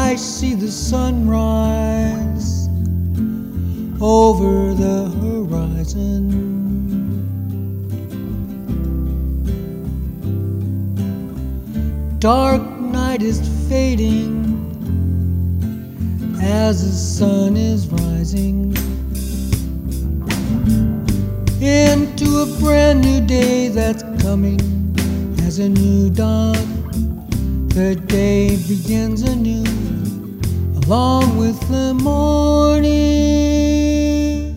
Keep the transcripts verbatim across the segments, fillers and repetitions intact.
I see the sunrise over the horizon. Dark night is fading as the sun is rising into a brand new day that's coming as a new dawn. The day begins anew along with the morning.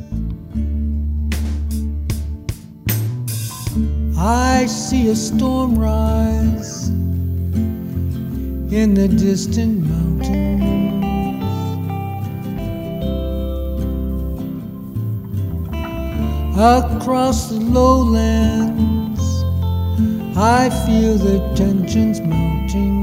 I see a storm rise in the distant mountain. Across the lowlands, I feel the tensions mounting.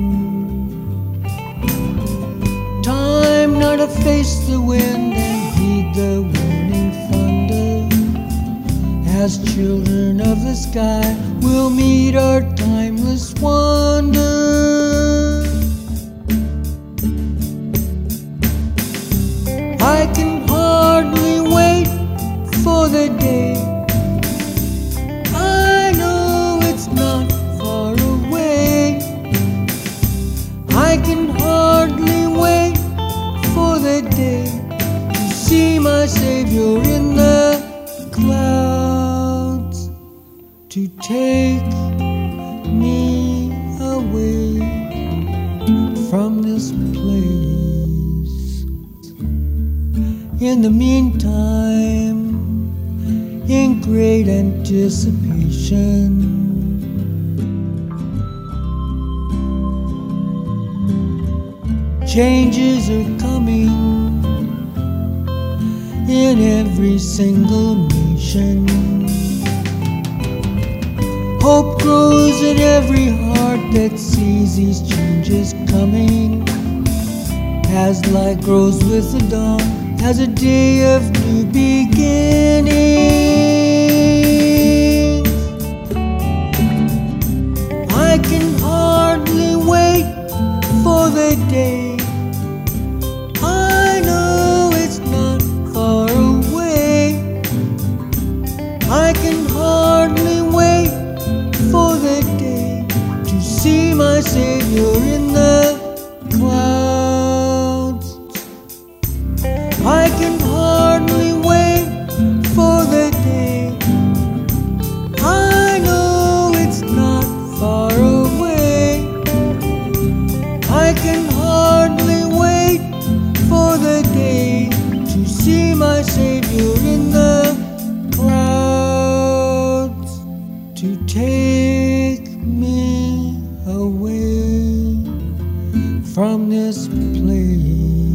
Time now to face the wind and heed the warning thunder. As children of the sky, we'll meet our timeless wonder. I can hardly wait for the day. I know it's not far away. I can hardly wait for the day to see my Savior in the clouds, to take me away from this place. In the meantime, in great anticipation, changes are coming in every single nation. Hope grows in every heart that sees these changes coming. As light grows with the dawn, as a day of new beginnings, I can hardly wait for the day. I know it's not far away. I can hardly wait for the day to see my Savior in the clouds. I can hardly wait for the day. I know it's not far away. I can hardly wait for the day to see my Savior in the clouds, to take me away from this place.